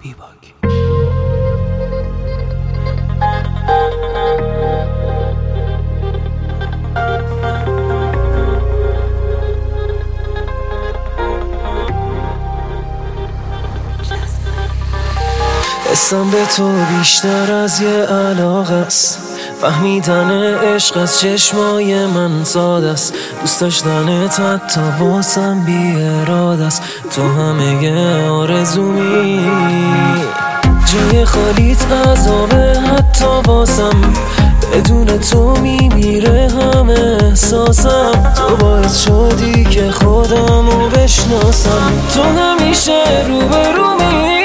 بیباک. حسم به تو بیشتر از یه علاقه است، فهمیدن عشق از چشمای من ساده است، دوست داشتنت حتی واسم بی اراده است، تو همه آرزومی جای خالیت عذابه حتی واسم، بدون تو میمیره همه احساسم، تو باعث شدی که خودمو بشناسم، تو همیشه روبرومی،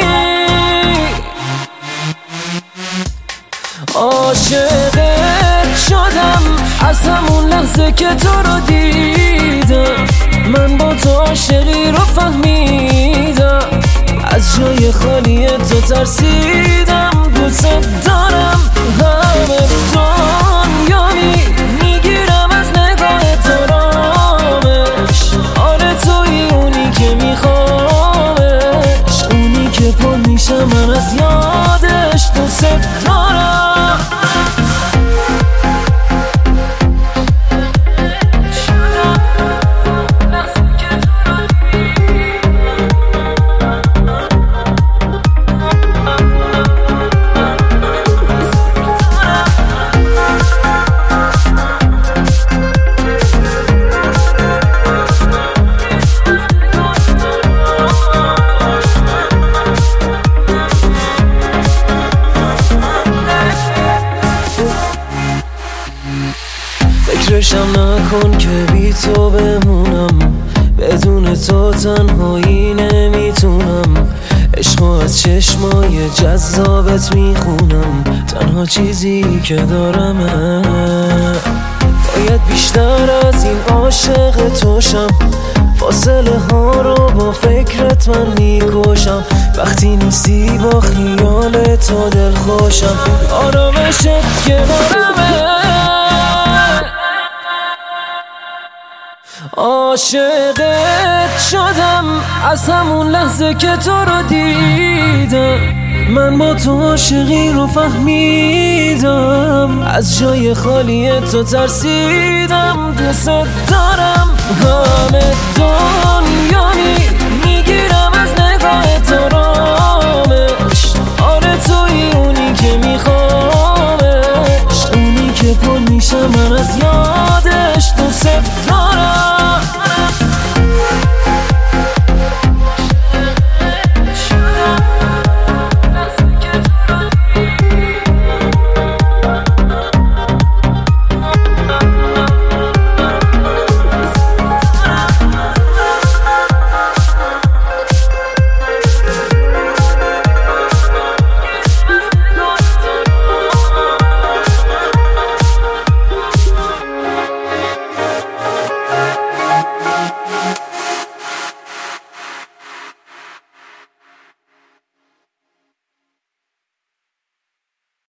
عاشقت شدم از همون لحظه که تو رو دیدم، من با تو عاشقی رو فهمیدم، از جای خالی تو ترسیدم، دوست دارم همه دنیا میگیرم از نگاه تو رامش، آره توی اونی که میخوامش، اونی که پر میشم من از یادش، دوست دارم. فکرشم نکن که بی تو بمونم، بدون تو تنهایی نمیتونم، عشقو از چشمای جذابت میخونم، تنها چیزی که دارمه، باید بیشتر از این عاشق توشم، فاصله ها رو با فکرت من میکشم، وقتی نیستی با خیال تو دل خوشم، آرامشت که دارمه، عاشقت شدم از همون لحظه که تو رو دیدم، من با تو عاشقی رو فهمیدم، از جای خالی تو ترسیدم، دوست دارم همه